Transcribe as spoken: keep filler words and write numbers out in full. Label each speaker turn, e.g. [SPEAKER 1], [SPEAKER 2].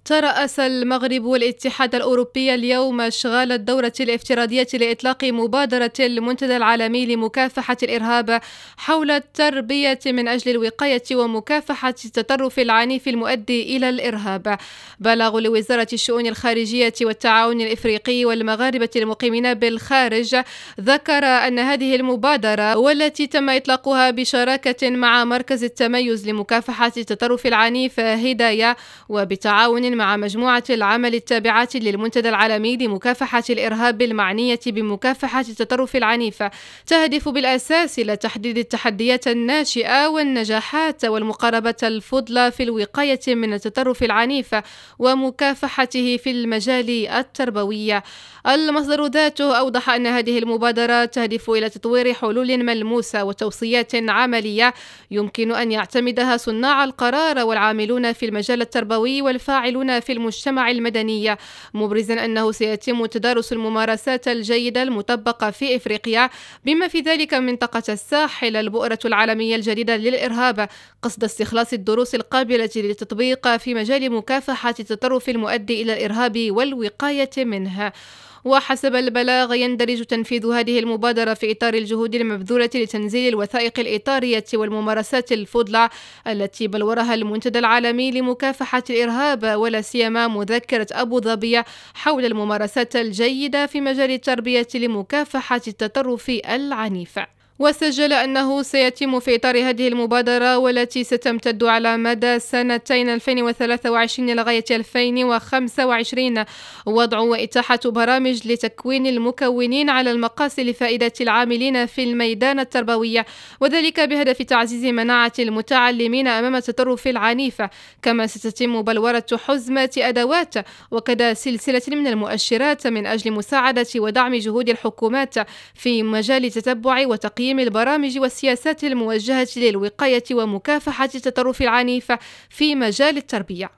[SPEAKER 1] ترأس المغرب والاتحاد الأوروبي اليوم إشغال الدورة الافتراضية لإطلاق مبادرة المنتدى العالمي لمكافحة الإرهاب حول التربية من أجل الوقاية ومكافحة التطرف العنيف المؤدي إلى الإرهاب. بلاغ لوزارة الشؤون الخارجية والتعاون الإفريقي والمغاربة المقيمين بالخارج ذكر أن هذه المبادرة والتي تم إطلاقها بشراكة مع مركز التميز لمكافحة التطرف العنيف هداية وبتعاون مع مجموعة العمل التابعة للمنتدى العالمي لمكافحة الإرهاب المعنية بمكافحة التطرف العنيف، تهدف بالأساس إلى تحديد التحديات الناشئة والنجاحات والمقاربة الفضلى في الوقاية من التطرف العنيف ومكافحته في المجال التربوي. المصدر ذاته أوضح أن هذه المبادرة تهدف إلى تطوير حلول ملموسة وتوصيات عملية يمكن أن يعتمدها صناع القرار والعاملون في المجال التربوي والفاعلون في المجتمع المدني، مبرزا أنه سيتم تدارس الممارسات الجيدة المطبقة في إفريقيا بما في ذلك منطقة الساحل البؤرة العالمية الجديدة للإرهاب، قصد استخلاص الدروس القابلة للتطبيق في مجال مكافحة التطرف المؤدي إلى الإرهاب والوقاية منه. وحسب البلاغ يندرج تنفيذ هذه المبادرة في إطار الجهود المبذولة لتنزيل الوثائق الإطارية والممارسات الفضلى التي بلورها المنتدى العالمي لمكافحة الإرهاب، ولا سيما مذكرة أبو ظبي حول الممارسات الجيدة في مجال التربية لمكافحة التطرف العنيف. وسجل أنه سيتم في إطار هذه المبادرة والتي ستمتد على مدى سنتين ألفين وثلاثة وعشرين لغاية ألفين وخمسة وعشرين وضع وإتاحة برامج لتكوين المكونين على المقاس لفائدة العاملين في الميدان التربوي، وذلك بهدف تعزيز مناعة المتعلمين أمام التطرف العنيف. كما ستتم بلورة حزمة أدوات وكذا سلسلة من المؤشرات من أجل مساعدة ودعم جهود الحكومات في مجال تتبع وتقييم البرامج والسياسات الموجهة للوقاية ومكافحة التطرف العنيف في مجال التربية.